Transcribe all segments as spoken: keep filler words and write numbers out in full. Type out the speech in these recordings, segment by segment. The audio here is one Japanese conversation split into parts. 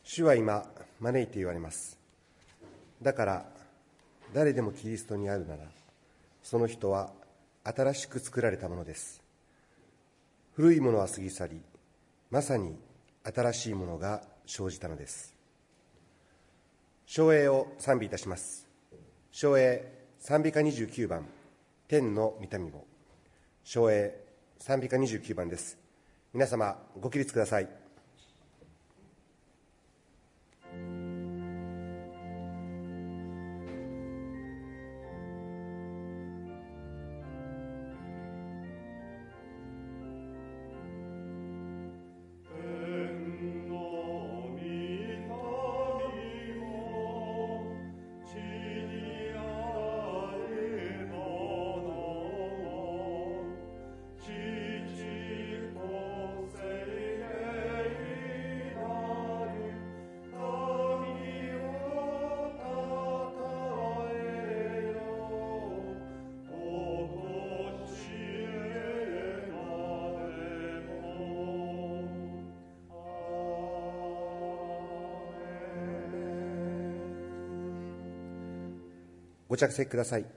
主は今招いて言われます。だから誰でもキリストにあるなら、その人は新しく作られたものです。古いものは過ぎ去り、まさに新しいものが生じたのです。唱詠を賛美いたします。唱詠賛美歌にじゅうきゅうばん、天の御民も。唱詠賛美歌にじゅうきゅうばんです。皆様ご起立ください。ご着席ください。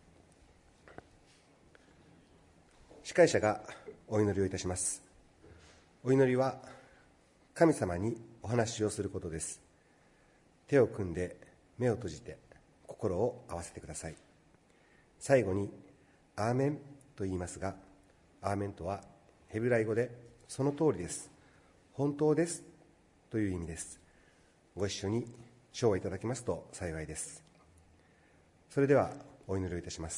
司会者がお祈りをいたします。お祈りは神様にお話をすることです。手を組んで目を閉じて心を合わせてください。最後にアーメンと言いますが、アーメンとはヘブライ語でその通りです、本当ですという意味です。ご一緒に唱をいただきますと幸いです。それではお祈りをいたします。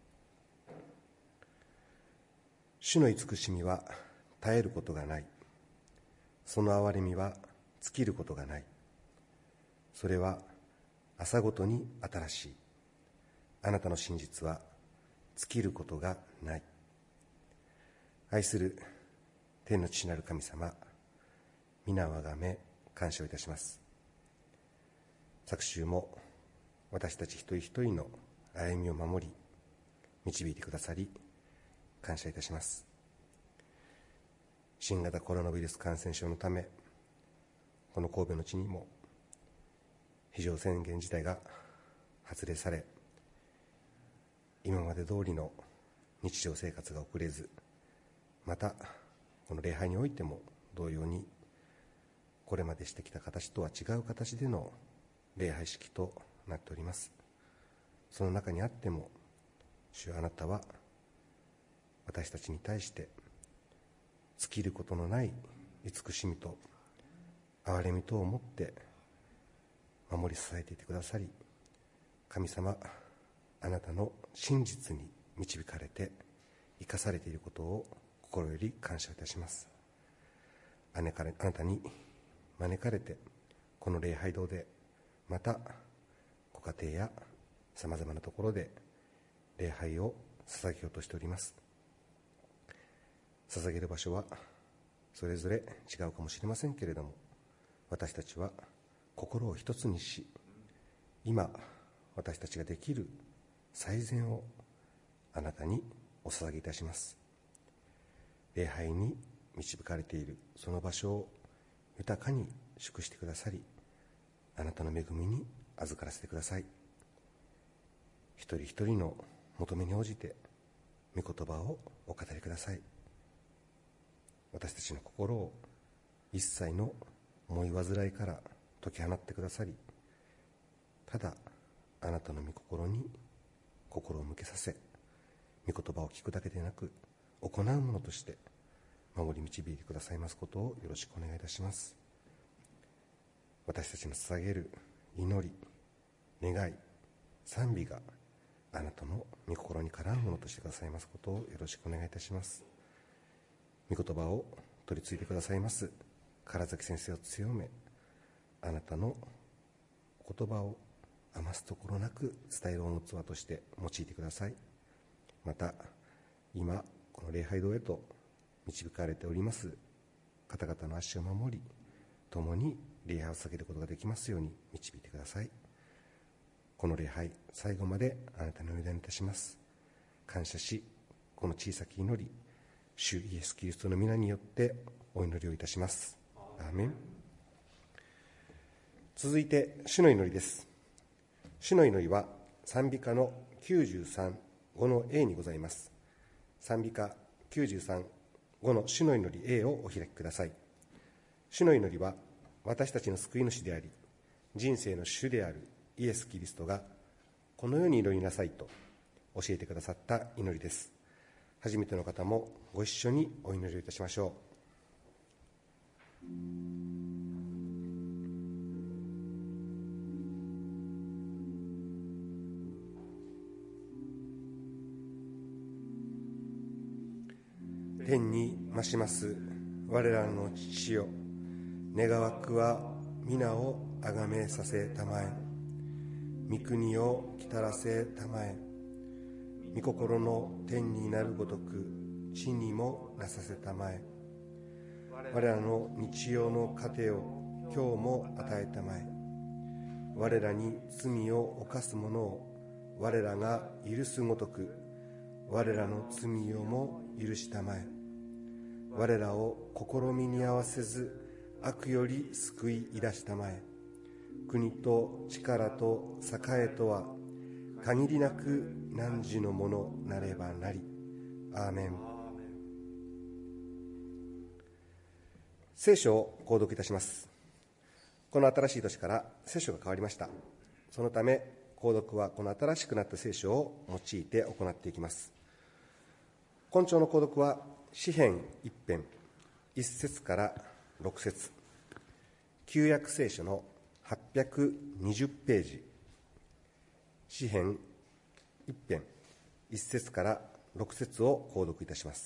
主の慈しみは絶えることがない。その憐れみは尽きることがない。それは朝ごとに新しい。あなたの真実は尽きることがない。愛する天の父なる神様、皆をあがめ感謝をいたします。昨週も私たち一人一人の歩みを守り導いてくださり感謝いたします。新型コロナウイルス感染症のため、この神戸の地にも非常宣言自体が発令され、今まで通りの日常生活が送れず、またこの礼拝においても同様にこれまでしてきた形とは違う形での礼拝式となっております。その中にあっても、主よ、あなたは私たちに対して尽きることのない慈しみと憐れみとを持って守り支えていてくださり、神様、あなたの真実に導かれて生かされていることを心より感謝いたします。あなたに招かれてこの礼拝堂で、またご家庭やさまざまなところで礼拝を捧げようとしております。捧げる場所はそれぞれ違うかもしれませんけれども、私たちは心を一つにし、今私たちができる最善をあなたにお捧げいたします。礼拝に導かれているその場所を豊かに祝してくださり、あなたの恵みに預からせてください。一人一人の求めに応じて御言葉をお語りください。私たちの心を一切の思い煩いから解き放ってくださり、ただあなたの御心に心を向けさせ、御言葉を聞くだけでなく行うものとして守り導いてくださいますことをよろしくお願いいたします。私たちの捧げる祈り、願い、賛美があなたの御心に絡むものとしてくださいますことをよろしくお願いいたします。御言葉を取り継いでくださいます唐崎先生を強め、あなたの言葉を余すところなく伝えるお器として用いてください。また今この礼拝堂へと導かれております方々の足を守り、共に礼拝を捧げることができますように導いてください。この礼拝、最後まであなたにお委ねいたします。感謝し、この小さき祈り、主イエスキリストの皆によってお祈りをいたします。アーメン。 続いて主の祈りです。主の祈りは賛美歌のきゅうじゅうさん、ごの A にございます。賛美歌きゅうじゅうさん、ごの主の祈り A をお開きください。主の祈りは私たちの救い主であり、人生の主であるイエス・キリストがこのように祈りなさいと教えてくださった祈りです。初めての方もご一緒にお祈りをいたしましょう。天に増します我らの父よ、願わくは皆をあがめさせたまえ。御国をきたらせたまえ。御心の天になるごとく地にもなさせたまえ。我らの日曜の糧を今日も与えたまえ。我らに罪を犯す者を我らが許すごとく我らの罪をも許したまえ。我らを試みに合わせず悪より救い出したまえ。国と力と栄えとは限りなく汝のものなればなり。アーメン。聖書を購読いたします。この新しい年から聖書が変わりました。そのため購読はこの新しくなった聖書を用いて行っていきます。今朝の購読は詩編一編一節から六節、旧約聖書のはっぴゃくにじゅうページ、詩編一編一節から六節を購読いたします。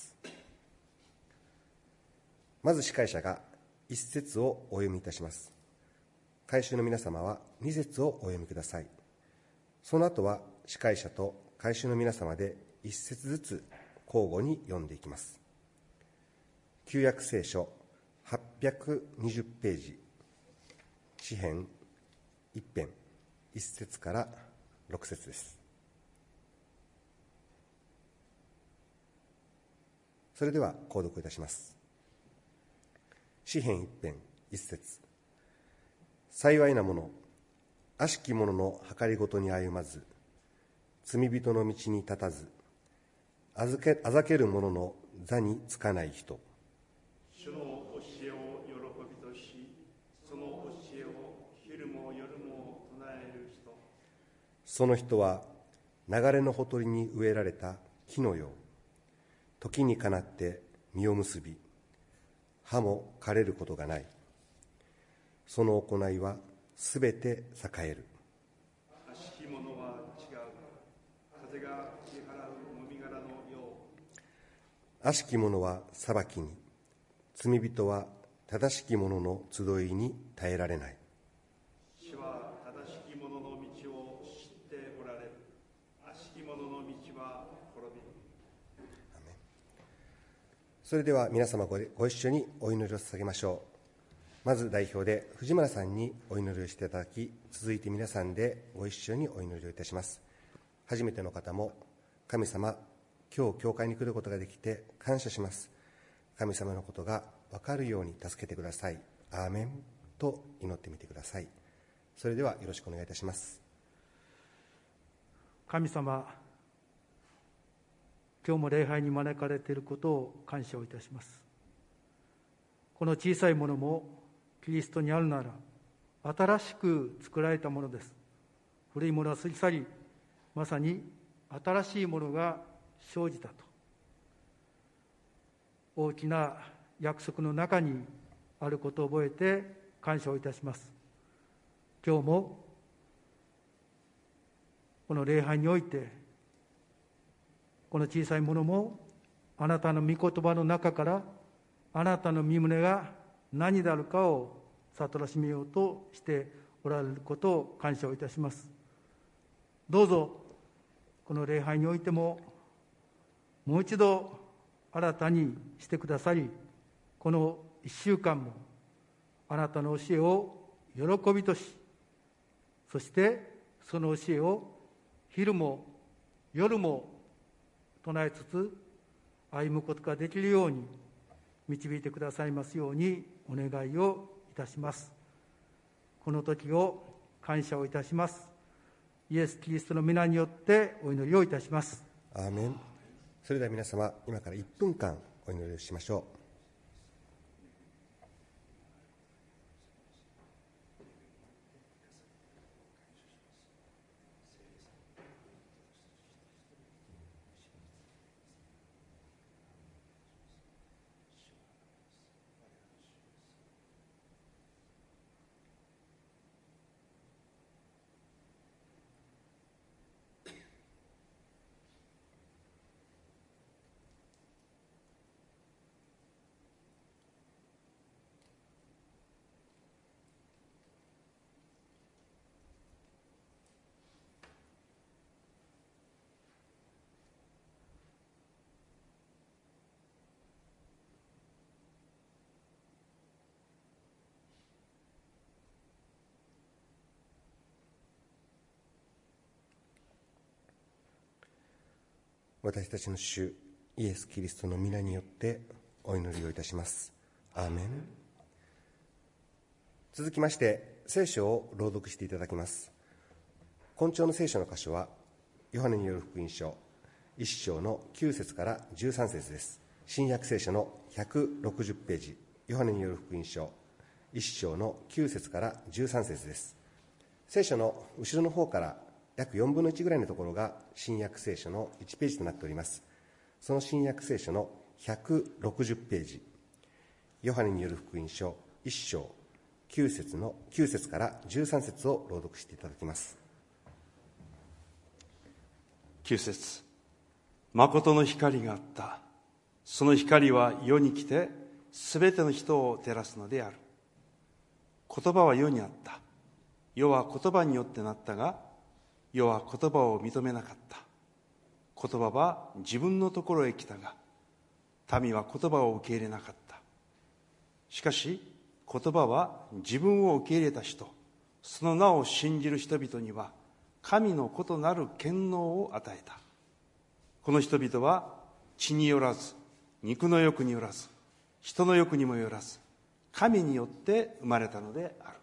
まず司会者が一節をお読みいたします。改宗の皆様は二節をお読みください。その後は司会者と改宗の皆様で一節ずつ交互に読んでいきます。旧約聖書はっぴゃくにじゅうページ、詩編一編一節から六節です。それでは購読いたします。詩編一編一節。幸いな者、悪しき者の計りごとに歩まず、罪人の道に立たず、あざけ、あざける者の座につかない人。 主の教えを喜びとし、その教えを昼も夜も唱える人。 その人は流れのほとりに植えられた木のよう。時にかなって実を結び、葉も枯れることがない。その行いはすべて栄える。 悪しき者は違う。風が吹き払うもみ殻のよう。悪しき者は裁きに、罪人は正しき者の集いに耐えられない。 主は正しき者の道を知っておられる。悪しき者の道は滅びる。 それでは皆様 ご, ご一緒にお祈りを捧げましょう。まず代表で藤村さんにお祈りをしていただき、続いて皆さんでご一緒にお祈りをいたします。初めての方も、神様、今日教会に来ることができて感謝します。神様のことが分かるように助けてください。アーメンと祈ってみてください。それではよろしくお願いいたします。 神様、今日も礼拝に招かれていることを感謝をいたします。この小さいものもキリストにあるなら新しく作られたものです。古いものは過ぎ去り、まさに新しいものが生じたと、大きな約束の中にあることを覚えて感謝をいたします。今日もこの礼拝において、この小さいものもあなたの御言葉の中からあなたの御胸が何であるかを悟らしめようとしておられることを感謝をいたします。どうぞこの礼拝においてももう一度新たにしてくださり、この一週間もあなたの教えを喜びとし、そしてその教えを昼も夜も唱えつつ歩むことができるように導いてくださいますようにお願いをいたします。 この時を感謝をいたします。イエス・キリストの皆によってお祈りをいたします。 アーメン。それでは皆様、今からいっぷんかんお祈りをしましょう。私たちの主イエス・キリストの皆によってお祈りをいたします。アーメン。続きまして聖書を朗読していただきます。今朝の聖書の箇所はヨハネによる福音書いっ章のきゅう節からじゅうさん節です。新約聖書のひゃくろくじゅうページ、ヨハネによる福音書いっ章のきゅう節からじゅうさん節です。聖書の後ろの方から約よんぶんのいちぐらいのところが新約聖書のいちページとなっております。その新約聖書のひゃくろくじゅうページ、ヨハネによる福音書いっ章きゅう節のきゅう節からじゅうさん節を朗読していただきます。 きゅう節、誠の光があった。その光は世に来てすべての人を照らすのである。言葉は世にあった。世は言葉によってなったが、世は言葉を認めなかった。言葉は自分のところへ来たが、民は言葉を受け入れなかった。しかし言葉は自分を受け入れた人、その名を信じる人々には神の子となる権能を与えた。この人々は血によらず、肉の欲によらず、人の欲にもよらず、神によって生まれたのである。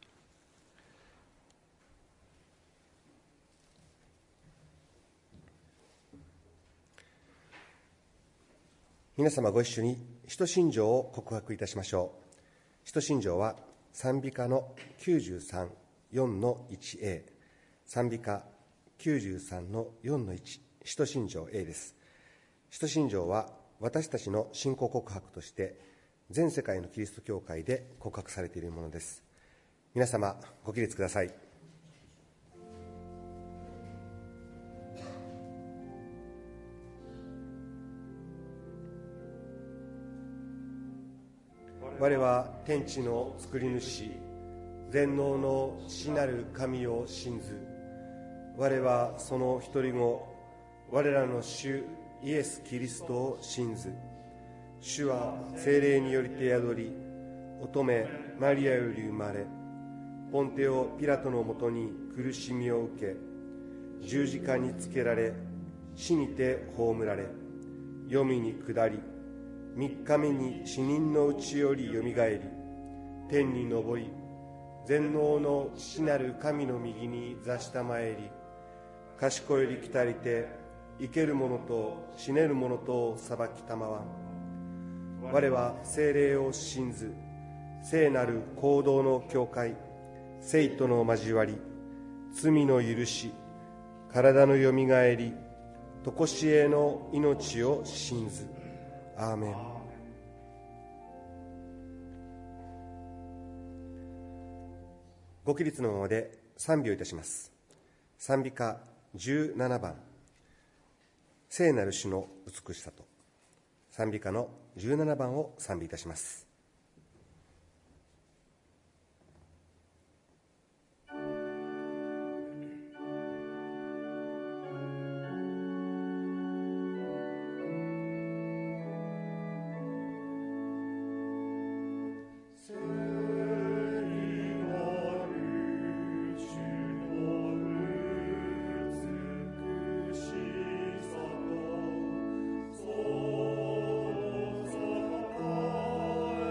皆様ご一緒に使徒信条を告白いたしましょう。使徒信条は賛美歌のきゅうじゅうさん、よんのいちエー、賛美歌きゅうじゅうさんのよんのいち、使徒信条 A です。使徒信条は私たちの信仰告白として全世界のキリスト教会で告白されているものです。皆様ご起立ください。我は天地の作り主、全能の父なる神を信ず。我はその一人子、我らの主イエス・キリストを信ず。主は聖霊によりて宿り、乙女マリアより生まれ、ポンテオ・ピラトのもとに苦しみを受け、十字架につけられ、死にて葬られ、黄泉に下り、三日目に死人のうちよりよみがえり、天に昇り、全能の父なる神の右に座したまえり、賢より来たりて、生ける者と死ねる者とを裁きたまわん。我は聖霊を信ず、聖なる行動の教会、聖との交わり、罪の許し、体のよみがえり、とこしえの命を信ず。アーメン。ご起立のままで賛美をいたします。賛美歌じゅうななばん、聖なる主の美しさと。賛美歌のじゅうななばんを賛美いたします。 「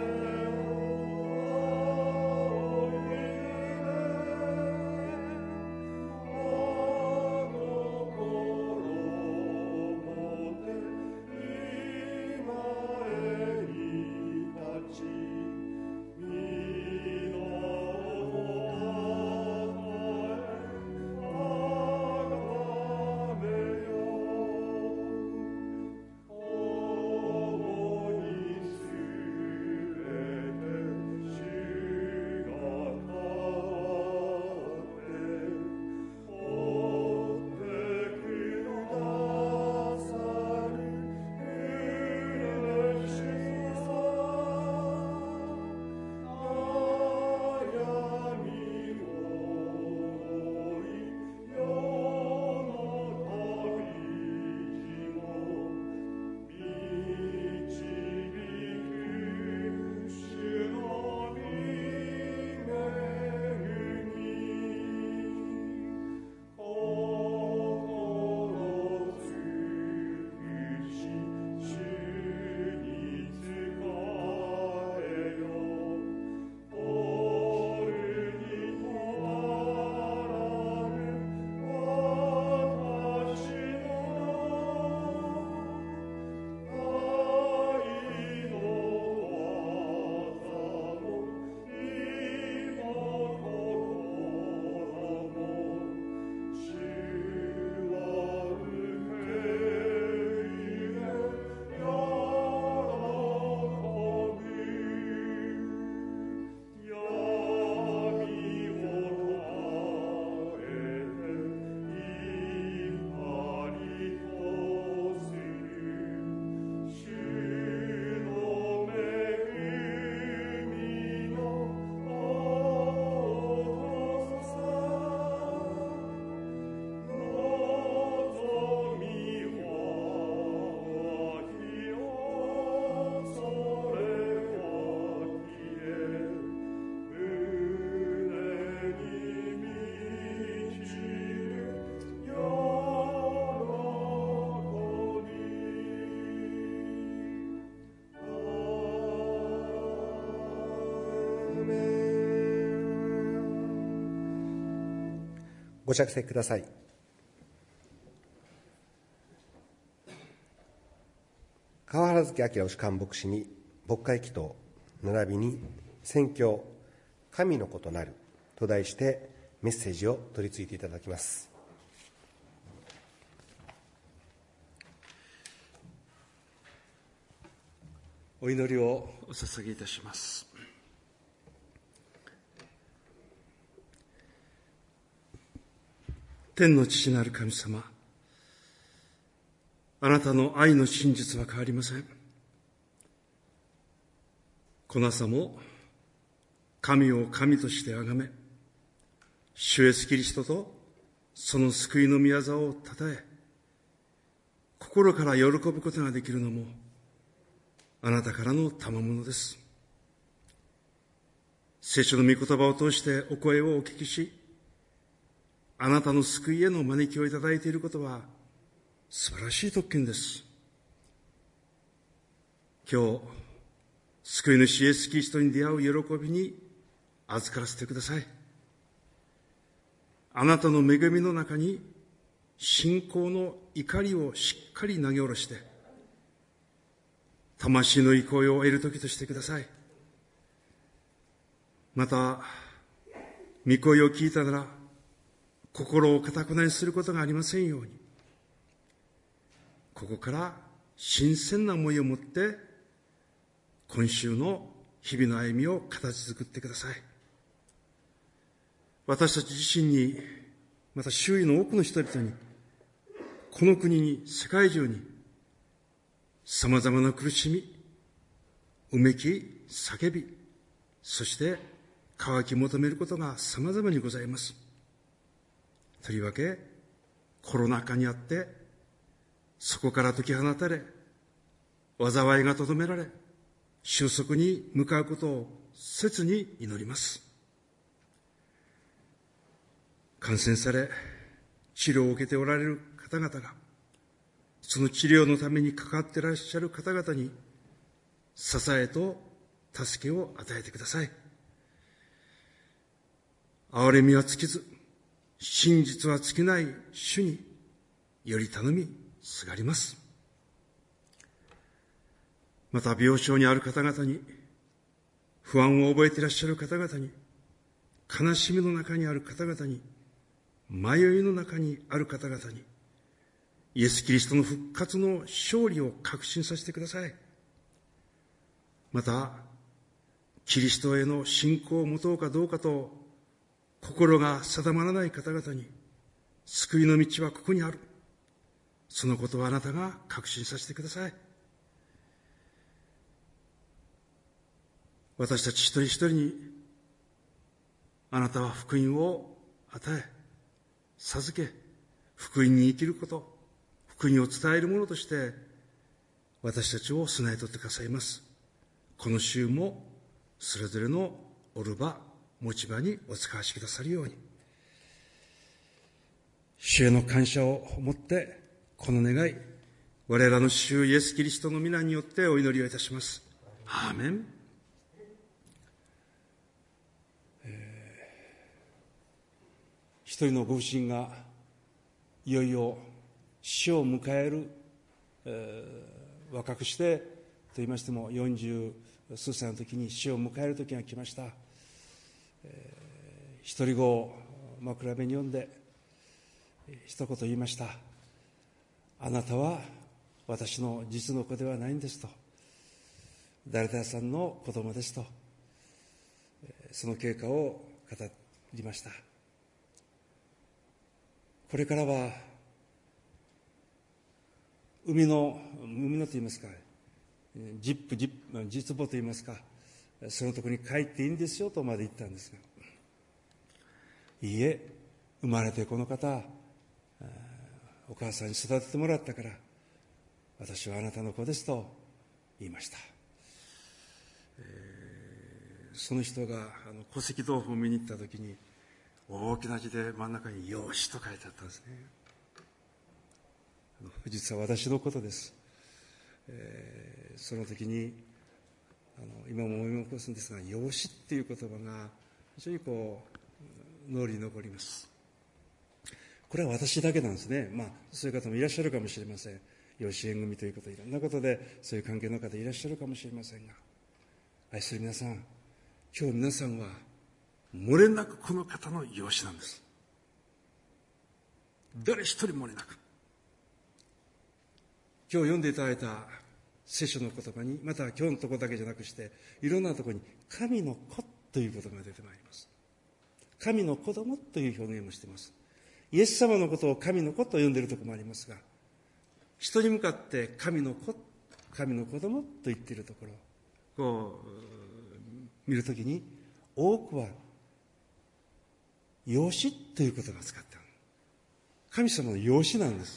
ご着席ください。川原月明主幹牧師に牧会祈祷並びに宣教神の子となると題してメッセージを取り次いでいただきます。 お祈りをお捧げいたします。天の父なる神様、あなたの愛の真実は変わりません。この朝も神を神として崇め、主イエスキリストとその救いの御業をたたえ、心から喜ぶことができるのもあなたからの賜物です。聖書の御言葉を通してお声をお聞きし、あなたの救いへの招きをいただいていることは素晴らしい特権です。今日、救い主イエスキリストに出会う喜びに預からせてください。あなたの恵みの中に信仰の怒りをしっかり投げ下ろして、魂の憩いを得る時としてください。また、御声を聞いたなら、心を堅くなにすることがありませんように、ここから新鮮な思いを持って、今週の日々の歩みを形作ってください。私たち自身に、また周囲の多くの人々に、この国に、世界中に、様々な苦しみ、うめき、叫び、そして渇き求めることが様々にございます。とりわけ、コロナ禍にあって、そこから解き放たれ、災いがとどめられ、収束に向かうことを切に祈ります。感染され、治療を受けておられる方々が、その治療のためにかかっていらっしゃる方々に、支えと助けを与えてください。憐れみは尽きず、真実は尽きない主により頼みすがります。また病床にある方々に、不安を覚えていらっしゃる方々に、悲しみの中にある方々に、迷いの中にある方々に、イエス・キリストの復活の勝利を確信させてください。また、キリストへの信仰を持とうかどうかと心が定まらない方々に、救いの道はここにある。そのことをあなたが確信させてください。私たち一人一人に、あなたは福音を与え、授け、福音に生きること、福音を伝えるものとして、私たちを備えとってくださいます。この週も、それぞれのおる場、持ち場にお使わしくださるように、主への感謝を持って、この願い、我らの主イエス・キリストの皆によってお祈りをいたします。アーメン。えー、一人のご婦人がいよいよ死を迎える、えー、若くしてと言いましてもよんじゅう数歳の時に死を迎える時が来ました。えー、独り子を枕辺に読んで一言言いました。あなたは私の実の子ではないんですと、誰々さんの子供ですと、その経過を語りました。これからは海の海のと言いますか、ジップジップ実母と言いますか、そのところに帰っていいんですよとまで言ったんですが、いいえ、生まれてこの方、お母さんに育ててもらったから私はあなたの子ですと言いました。えー、その人があの戸籍謄本を見に行った時に大きな字で真ん中に養子と書いてあったんですね。実は私のことです。えー、その時にあの今も思い起こすんですが、養子っていう言葉が非常にこう脳裏に残ります。 これは私だけなんですね。まあそういう方もいらっしゃるかもしれません。養子縁組ということでいろんなことでそういう関係の方いらっしゃるかもしれませんが、愛する皆さん、今日皆さんは漏れなくこの方の養子なんです。誰一人漏れなく。今日読んでいただいた聖書の言葉に、また今日のところだけじゃなくしていろんなところに神の子ということが出てまいります。神の子供という表現もしています。イエス様のことを神の子と呼んでいるところもありますが、人に向かって神の子、神の子供と言っているところこう見るときに、多くは養子ということが使ってある。神様の養子なんです。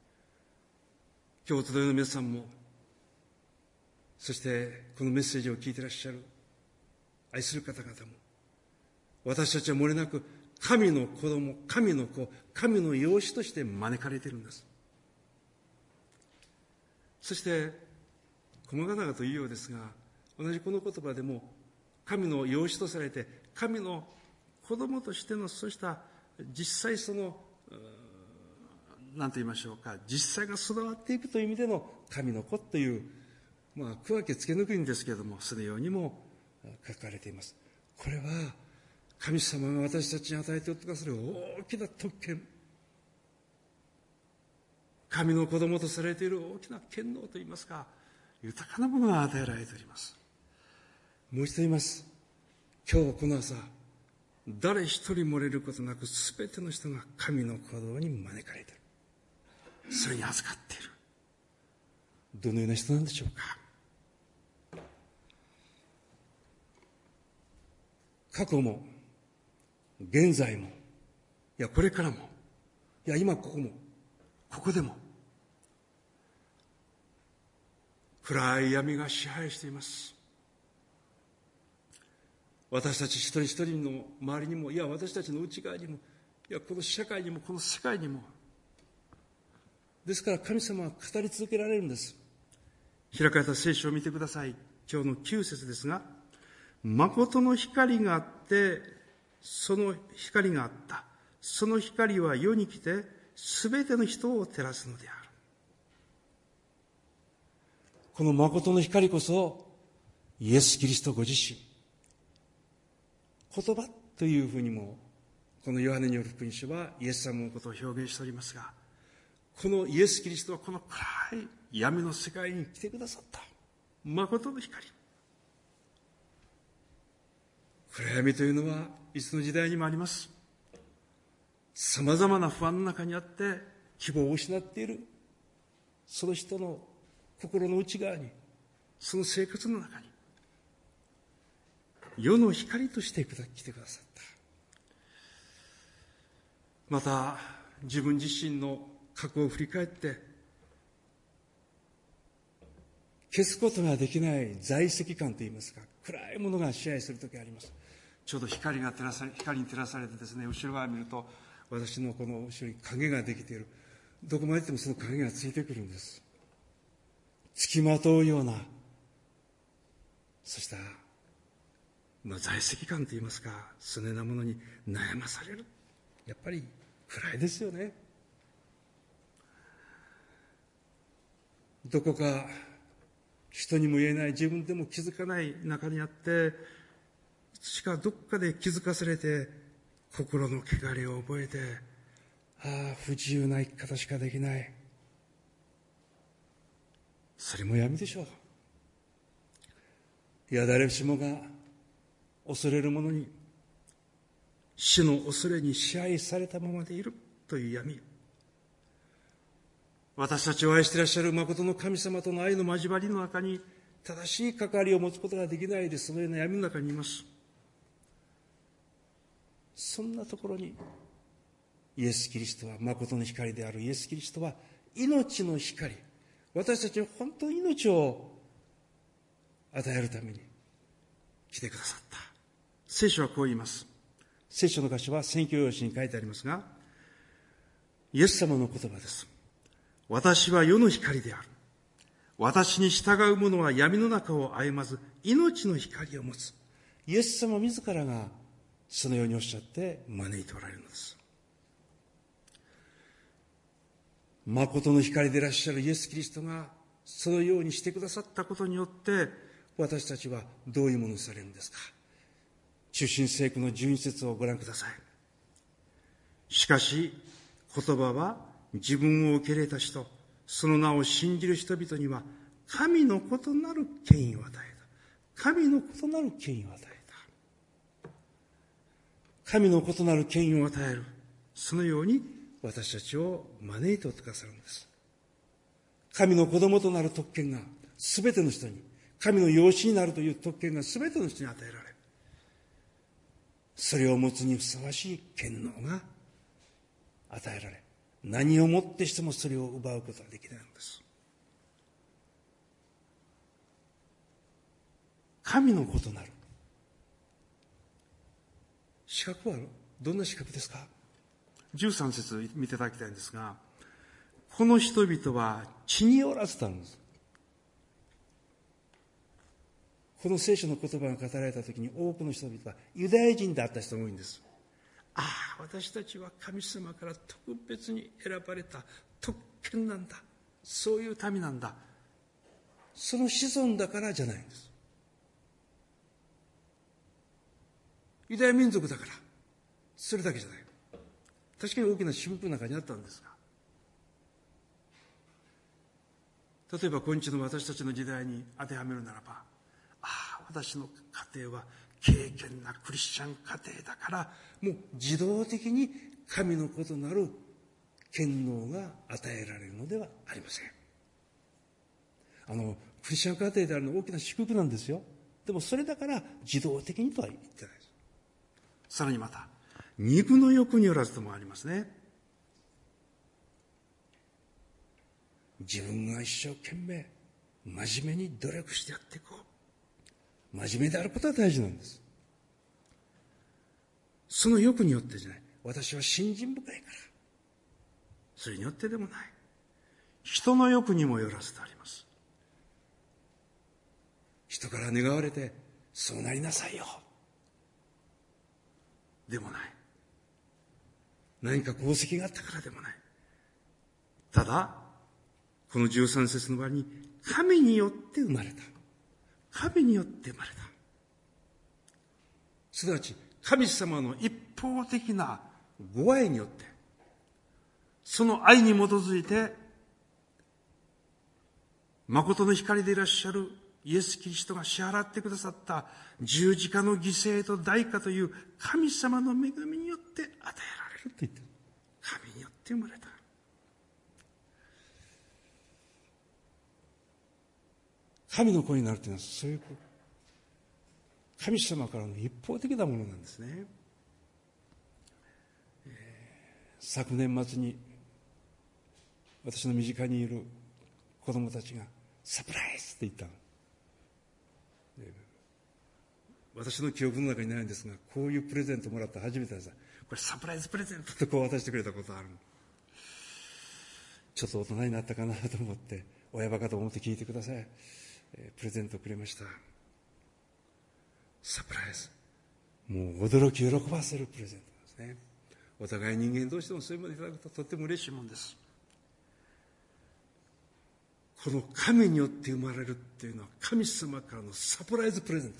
今日お集いの皆さんも、そしてこのメッセージを聞いていらっしゃる愛する方々も、私たちは漏れなく神の子供、神の子、神の養子として招かれているんです。そして細々というようですが、同じこの言葉でも神の養子とされて神の子供としてのそうした実際その何と言いましょうか、実際が備わっていくという意味での神の子という、まあ区分けつけにくいんですけれども、そのようにも書かれています。これは神様が私たちに与えておってくださる大きな特権、神の子供とされている大きな権能といいますか、豊かなものが与えられております。もう一度言います。今日この朝、誰一人漏れることなく全ての人が神の子供に招かれている。それに預かっている。どのような人なんでしょうか。過去も現在も、いやこれからも、いや今ここもここでも暗い闇が支配しています。私たち一人一人の周りにも、いや私たちの内側にも、いやこの社会にもこの世界にも。ですから神様は語り続けられるんです。開かれた聖書を見てください。今日のきゅう節ですが、誠の光があって、その光があった。その光は世に来て、すべての人を照らすのである。この誠の光こそ、イエス・キリストご自身。言葉というふうにも、このヨハネによる福音書はイエス様のことを表現しておりますが、このイエス・キリストはこの暗い闇の世界に来てくださった。誠の光。暗闇というのはいつの時代にもあります。さまざまな不安の中にあって希望を失っているその人の心の内側に、その生活の中に世の光として来てくださった。また自分自身の過去を振り返って消すことができない在籍感といいますか、暗いものが支配する時があります。ちょうど光が照らされ光に照らされてですね、後ろ側を見ると私のこの後ろに影ができている。どこまで行ってもその影がついてくるんです。つきまとうような、そした、まあ、在籍感といいますか、そのようなものに悩まされる。やっぱり暗いですよね。どこか人にも言えない、自分でも気づかない中にあって、いつしかどっかで気づかされて心の汚れを覚えて、ああ不自由な生き方しかできない。それも闇でしょう。いや誰しもが恐れるものに、死の恐れに支配されたままでいるという闇。私たちを愛していらっしゃる誠の神様との愛の交わりの中に正しい関わりを持つことができないで、そのような闇の中にいます。そんなところにイエス・キリストは、誠の光であるイエス・キリストは命の光、私たちに本当に命を与えるために来てくださった。聖書はこう言います。聖書の箇所は宣教用紙に書いてありますが、イエス様の言葉です。私は世の光である。私に従う者は闇の中を歩まず命の光を持つ。イエス様自らがそのようにおっしゃって招いておられるのです。 誠の光でいらっしゃるイエス・キリストがそのようにしてくださったことによって、私たちはどういうものにされるんですか。中心聖句のじゅうに節をご覧ください。しかし言葉は自分を受け入れた人、その名を信じる人々には神の異なる権威を与えた。神の異なる権威を与えた。神の異なる権威を与える。そのように私たちを招いておってくださるんです。神の子供となる特権がすべての人に、神の養子になるという特権がすべての人に与えられ、それを持つにふさわしい権能が与えられ、何をもってしてもそれを奪うことはできないのです。神の異なる資格はどんな資格ですか。じゅうさん節見ていただきたいんですが、この人々は地におらずとあるんです。この聖書の言葉が語られたときに、多くの人々はユダヤ人であった人が多いんです。ああ、私たちは神様から特別に選ばれた特権なんだ、そういう民なんだ、その子孫だからじゃないんです。ユダヤ民族だから、それだけじゃない。確かに大きな新聞の中にあったんですが、例えば今日の私たちの時代に当てはめるならば、ああ、私の家庭は敬虔なクリスチャン家庭だから、もう自動的に神の異なる権能が与えられるのではありません。あのクリスチャン家庭であるのは大きな祝福なんですよ。でもそれだから自動的にとは言ってないです。さらにまた肉の欲によらずともありますね。自分が一生懸命真面目に努力してやっていこう、真面目であることは大事なんです。その欲によってじゃない、私は信心深いから、それによってでもない。人の欲にもよらずとあります。人から願われてそうなりなさいよでもない。何か功績があったからでもない。ただこのじゅうさん節の場合に、神によって生まれた。神によって生まれた。すなわち神様の一方的なご愛によって、その愛に基づいて誠の光でいらっしゃるイエス・キリストが支払ってくださった十字架の犠牲と代価という神様の恵みによって与えられると言っている。神によって生まれた。神の子になるというのはそういう神様からの一方的なものなんですね。えー、昨年末に私の身近にいる子供たちがサプライズって言ったの。私の記憶の中にないんですが、こういうプレゼントもらった初めてです。これサプライズプレゼントってこう渡してくれたことある。ちょっと大人になったかなと思って、親バカと思って聞いてください。えー、プレゼントくれました。サプライズ。もう驚き喜ばせるプレゼントですね。お互い人間同士でもそういうものいただくととっても嬉しいもんです。この神によって生まれるっていうのは神様からのサプライズプレゼント。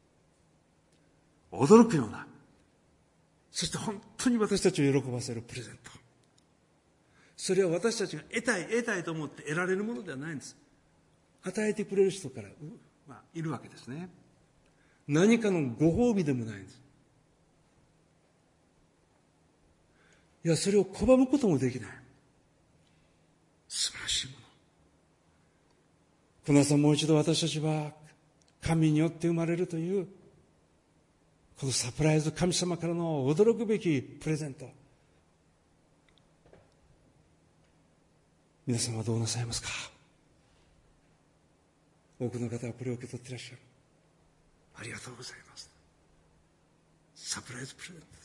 驚くような、そして本当に私たちを喜ばせるプレゼント。それは私たちが得たい得たいと思って得られるものではないんです。与えてくれる人から、まあ、いるわけですね。何かのご褒美でもないんです。いや、それを拒むこともできない。素晴らしいもの。この朝もう一度私たちは神によって生まれるというこのサプライズ、神様からの驚くべきプレゼント、皆様はどうなさいますか。多くの方はこれを受け取っていらっしゃる。ありがとうございます。サプライズプレゼントです。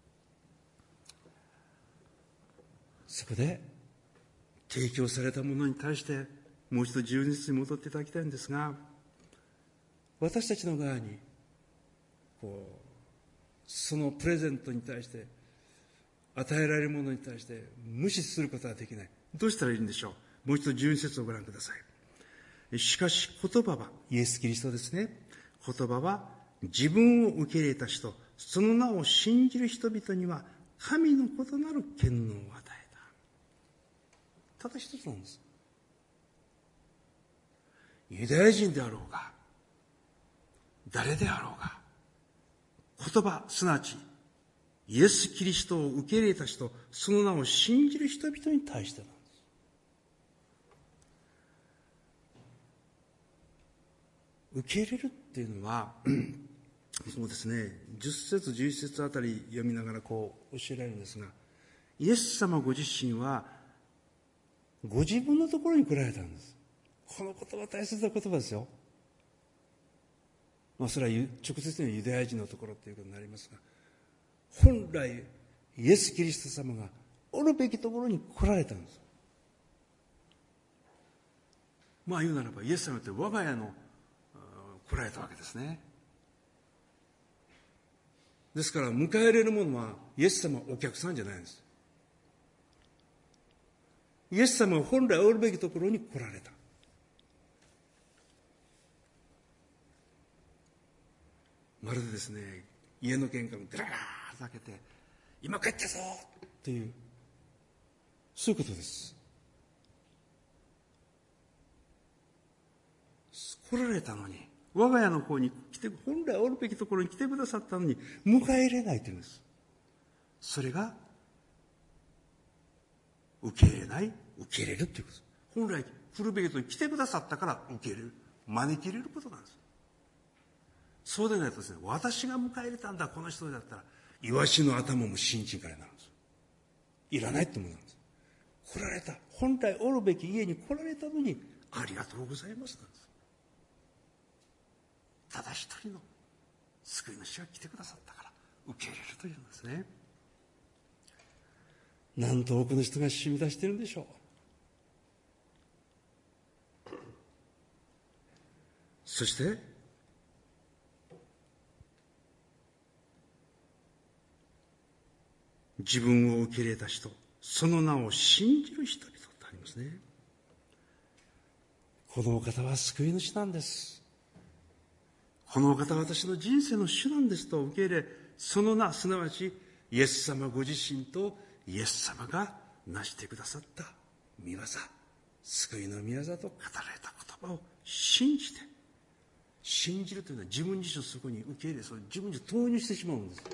そこで提供されたものに対してもう一度じゅうに節に戻っていただきたいんですが、私たちの側にこうそのプレゼントに対して、与えられるものに対して無視することはできない。 どうしたらいいんでしょう。もう一度じゅうに節をご覧ください。しかし言葉は、イエス・キリストですね。言葉は自分を受け入れた人、その名を信じる人々には神の異なる権能を与えた。ただ一つなんです。ユダヤ人であろうが、誰であろうが、言葉、すなわちイエス・キリストを受け入れた人、その名を信じる人々に対してなんです。受け入れるっていうのはそうですね、じゅっ節じゅういち節あたり読みながらこう教えられるんですが、イエス様ご自身はご自分のところに来られたんです。この言葉、大切な言葉ですよ。まあそれは直接のユダヤ人のところということになりますが、本来イエス・キリスト様がおるべきところに来られたんです。まあ言うならば、イエス様って我が家の来られたわけですね。ですから迎え入れるものはイエス様はお客さんじゃないんです。イエス様は本来おるべきところに来られた。まるでですね、家の玄関をガラガラと開けて、今帰ったぞという、そういうことです。来られたのに、我が家の方に来て、本来おるべきところに来てくださったのに迎え入れないというんです。それが受け入れない、受け入れるということです。本来来るべきところに来てくださったから受け入れる、招き入れることなんです。そうでないとですね、私が迎え入れたんだこの人だったら、イワシの頭も新陳からなるんです。いらないってものなんです。来られた、本来おるべき家に来られたのに、ありがとうございますなんです。ただ一人の救い主が来てくださったから受け入れるというんですね。なんと多くの人が染み出しているんでしょう。そして自分を受け入れた人、その名を信じる人々とありますね。このお方は救い主なんです。このお方は私の人生の主なんですと受け入れ、その名、すなわちイエス様ご自身とイエス様が成してくださった御業、救いの御業と語られた言葉を信じて、信じるというのは自分自身をそこに受け入れ、それ自分自身投入してしまうんです。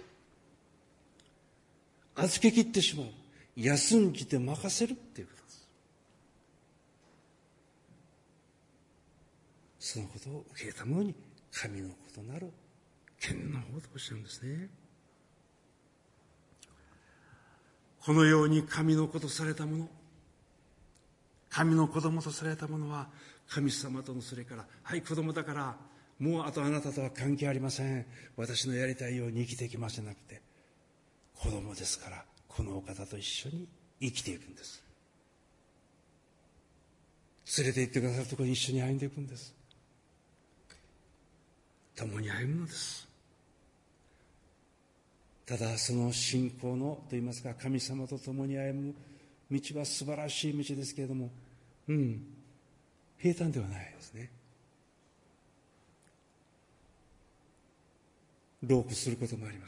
預けきってしまう、休んじて任せるっていうことです。そのことを受け入れた者に神の異なる権能をとおっしゃるんですね。このように神の子とされた者、神の子供とされた者は神様とのそれから、はい子供だからもうあとあなたとは関係ありません、私のやりたいように生きていきますじゃなくて、子供ですからこのお方と一緒に生きていくんです。連れて行ってくださるところに一緒に歩んでいくんです。共に歩むのです。ただその信仰のといいますか、神様と共に歩む道は素晴らしい道ですけれども、うん平坦ではないですね。労苦することもあります。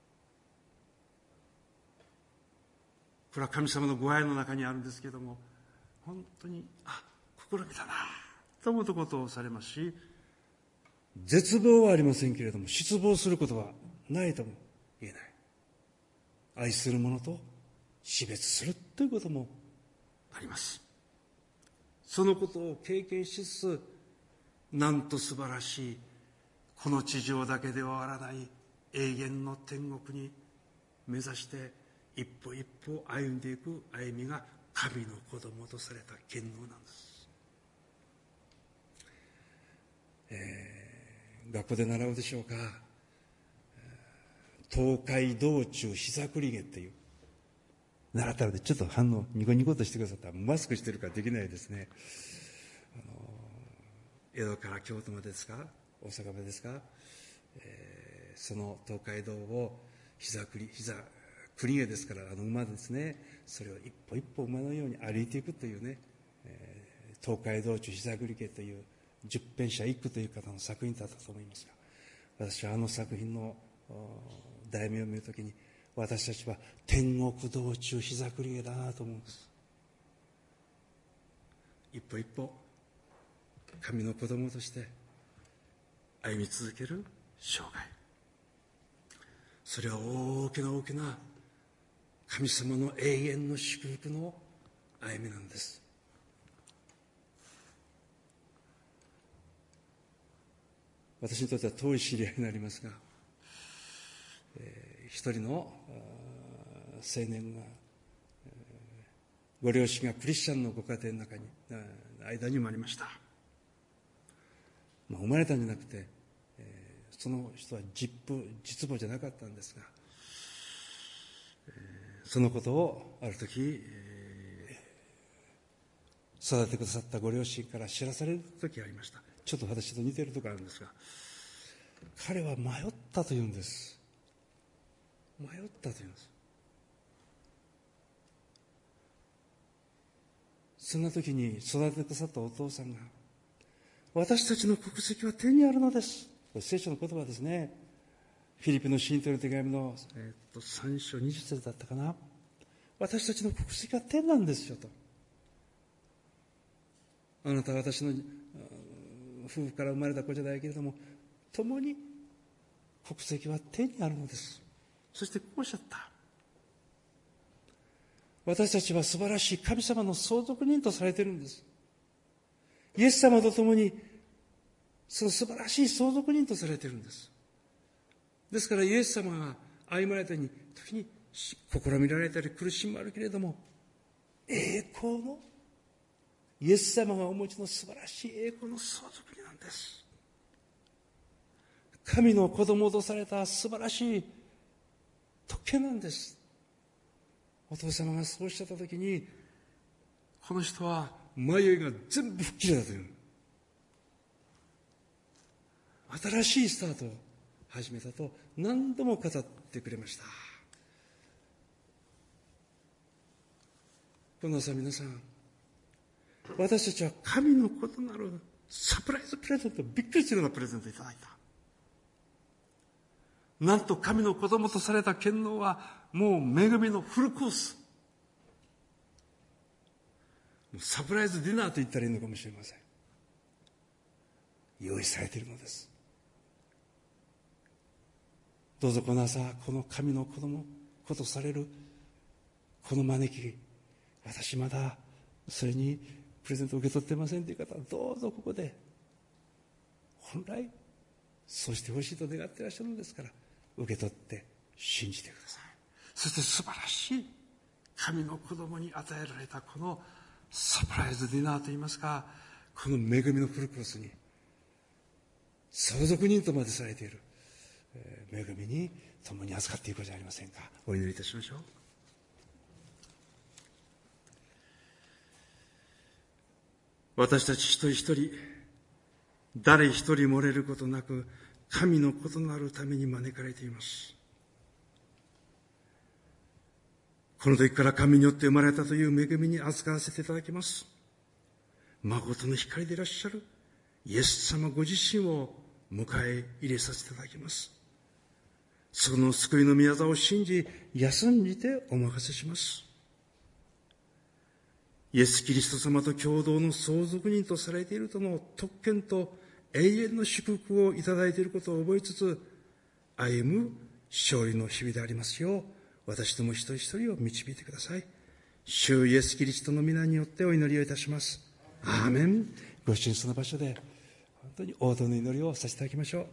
これは神様のご愛の中にあるんですけれども、本当にあ試みたなと思うことをされますし、絶望はありませんけれども失望することはないとも言えない。愛する者と死別するということもあります。そのことを経験しつつ、なんと素晴らしい、この地上だけでは終わらない永遠の天国に目指して一歩一歩歩んでいく歩みが神の子供とされた権能なんです。えー、学校で習うでしょうか、東海道中膝栗毛っていう、習ったのでちょっと反応ニコニコとしてくださった。マスクしてるからできないですね。あの江戸から京都までですか、大阪までですか、えー、その東海道を膝栗膝振り毛ですから、あの馬ですね、それを一歩一歩馬のように歩いていくというね、えー、東海道中膝栗毛という十編者一句という方の作品だったと思いますが、私はあの作品の題名を見るときに、私たちは天国道中膝栗毛だなと思うんです。一歩一歩神の子供として歩み続ける生涯、それは大きな大きな神様の永遠の祝福の歩みなんです。私にとっては遠い知り合いになりますが、えー、一人の青年が、えー、ご両親がクリスチャンのご家庭の中に間に生まれました。まあ、生まれたんじゃなくて、えー、その人は実父実母じゃなかったんですが、えー、そのことをある時、えー、育ててくださったご両親から知らされる時がありました。ちょっと私と似ているところあるんですが、彼は迷ったというんです。迷ったというんです。そんな時に育ててくださったお父さんが、私たちの国籍は天にあるのです。聖書の言葉ですね。フィリピの信徒の手紙の、えー、っとさん章にじゅっ節だったかな。私たちの国籍は天なんですよと。あなたは私の夫婦から生まれた子じゃないけれども、共に国籍は天にあるのです。そしてこうおっしゃった。私たちは素晴らしい神様の相続人とされているんです。イエス様と共にその素晴らしい相続人とされているんです。ですからイエス様が歩まれたように、時に試みられたり苦しみもあるけれども、栄光のイエス様がお持ちの素晴らしい栄光の相続人なんです。神の子供とされた素晴らしい特権なんです。お父様がそうおっしゃったときに、この人は迷いが全部吹っ切れたという、新しいスタートを始めたと何度も語ってくれました。この朝皆さん、私たちは神の異なるサプライズプレゼント、びっくりするようなプレゼントをいただいた。なんと神の子供とされた権能はもう恵みのフルコース。サプライズディナーと言ったらいいのかもしれません。用意されているのです。どうぞこの朝、この神の子供ことされるこの招き、私まだそれにプレゼントを受け取ってませんという方は、どうぞここで本来そうしてほしいと願っていらっしゃるのですから、受け取って信じてください。そして素晴らしい神の子供に与えられたこのサプライズディナーといいますか、この恵みのフルコースに相続人とまでされている恵みに共に預かっていくじゃありませんか。お祈りいたしましょう。私たち一人一人、誰一人漏れることなく神の異なるために招かれています。この時から神によって生まれたという恵みに預からせていただきます。誠の光でいらっしゃるイエス様ご自身を迎え入れさせていただきます。その救いの御業を信じ、休んじてお任せします。イエス・キリスト様と共同の相続人とされているとの特権と永遠の祝福をいただいていることを覚えつつ、歩む勝利の日々でありますよう、私ども一人一人を導いてください。主イエス・キリストの皆によってお祈りをいたします。アーメン。ご一緒にその場所で本当に王道の祈りをさせていただきましょう。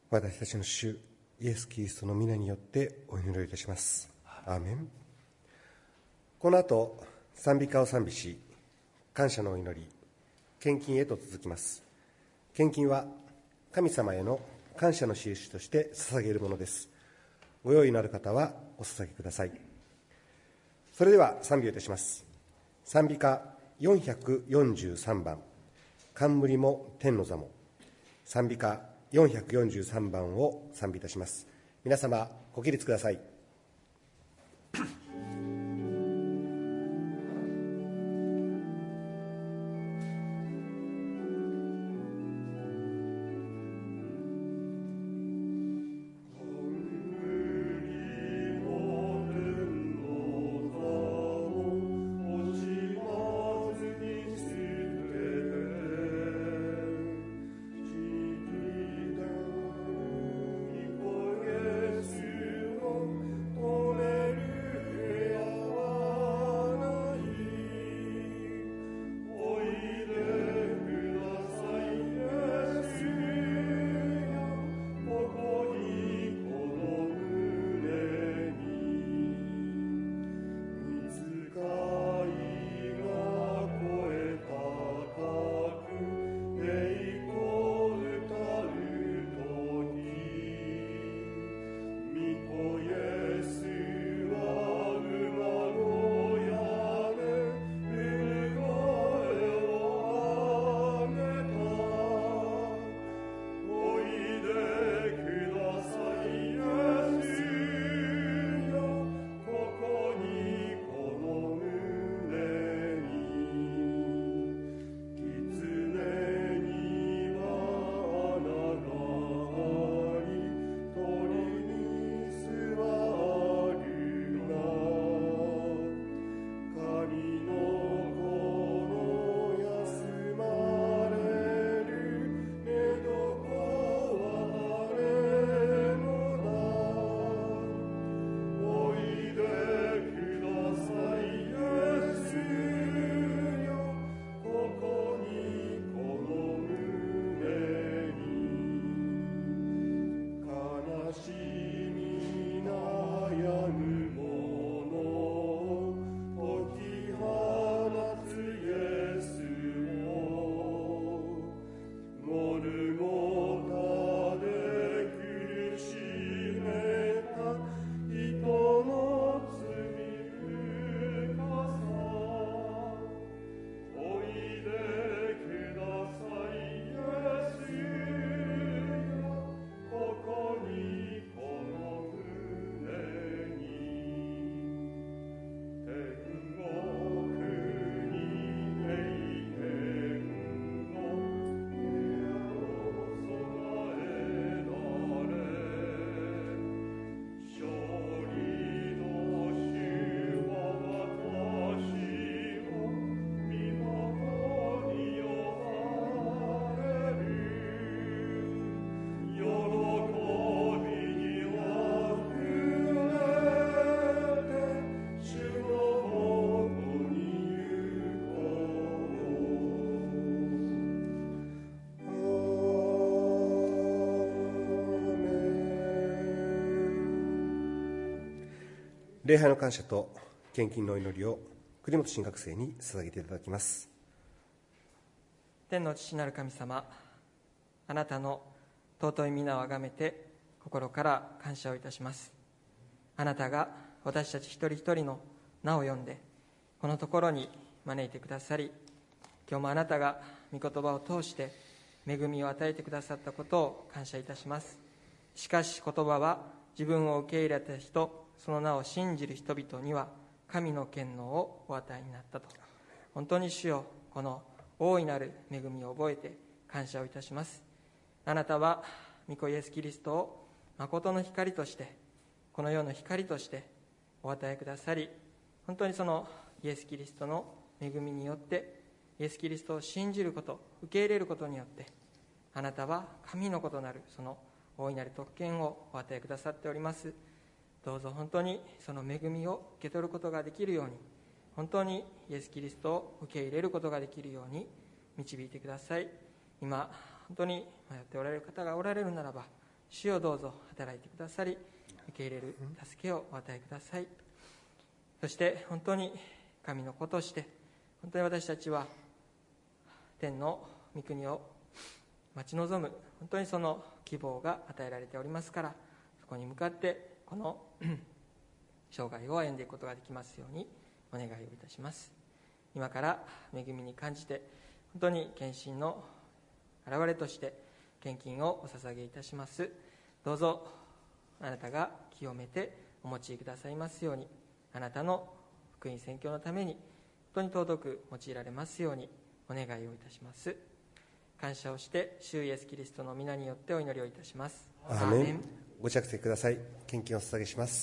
私たちの主イエス・キリストの皆によってお祈りをいたします。アーメン。この後賛美歌を賛美し、感謝のお祈り、献金へと続きます。献金は神様への感謝の印として捧げるものです。ご用意のある方はお捧げください。それでは賛美をいたします。賛美歌よんひゃくよんじゅうさんばん、冠も天の座も。賛美歌よんひゃくよんじゅうさんばんを賛美いたします。皆様ご起立ください。礼拝の感謝と献金のお祈りを栗本神学生に捧げていただきます。 天の父なる神様、あなたの尊い皆をあがめて心から感謝をいたします。あなたが私たち一人一人の名を呼んでこのところに招いてくださり、今日もあなたが御言葉を通して恵みを与えてくださったことを感謝いたします。しかし言葉は自分を受け入れた人、その名を信じる人々には神の権能をお与えになったと。本当に主よ、この大いなる恵みを覚えて感謝をいたします。あなたは御子イエスキリストを誠の光として、この世の光としてお与えくださり、本当にそのイエスキリストの恵みによってイエスキリストを信じること、受け入れることによって、あなたは神のことなるその大いなる特権をお与えくださっております。どうぞ本当にその恵みを受け取ることができるように、本当にイエスキリストを受け入れることができるように導いてください。今本当に迷っておられる方がおられるならば、 主よどうぞ働いてくださり、受け入れる助けをお与えください。そして本当に神の子として、本当に私たちは天の御国を待ち望む、本当にその希望が与えられておりますから、そこに向かってこの生涯を歩んでいくことができますようにお願いをいたします。今から恵みに感じて、本当に献身の表れとして献金をお捧げいたします。どうぞあなたが清めてお持ちくださいますように、あなたの福音宣教のために本当に尊く用いられますようにお願いをいたします。感謝をして主イエスキリストの皆によってお祈りをいたします。 アーメン。ご着席ください。献金をお捧げします。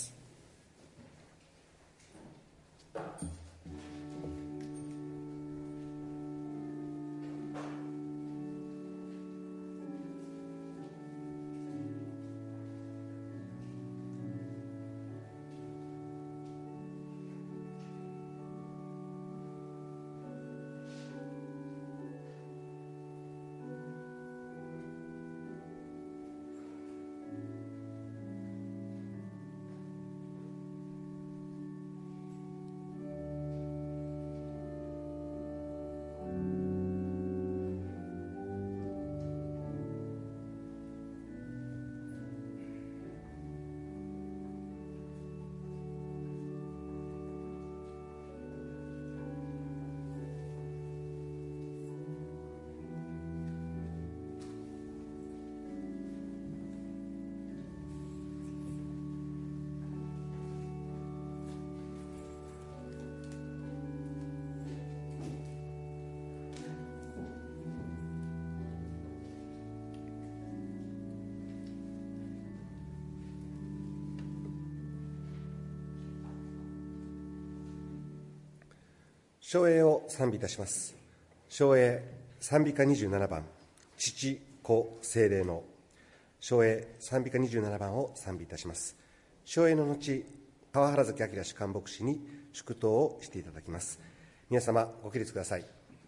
唱詠を賛美いたします。唱詠賛美歌にじゅうななばん、父子聖霊の。唱詠賛美歌にじゅうななばんを賛美いたします。唱詠の後、川原崎明主幹牧師に祝祷をしていただきます。皆様ご起立ください。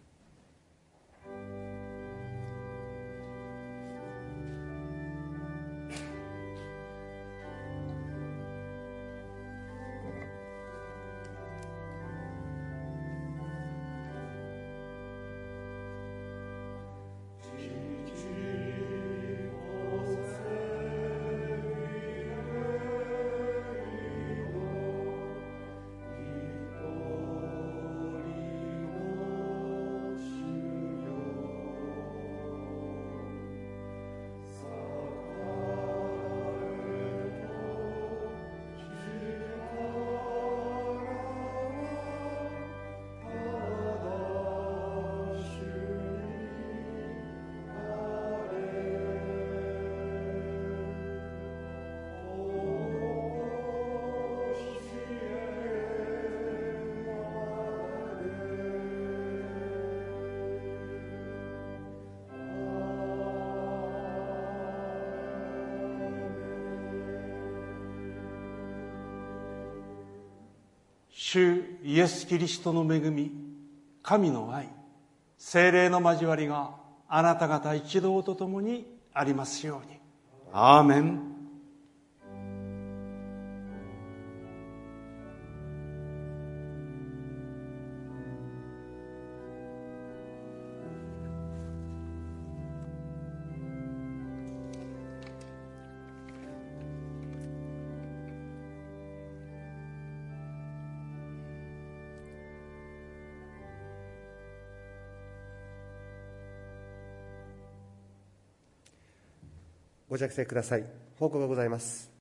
主イエス・キリストの恵み、神の愛、聖霊の交わりがあなた方一同と共にありますように。アーメン。 ご着席ください。報告がございます。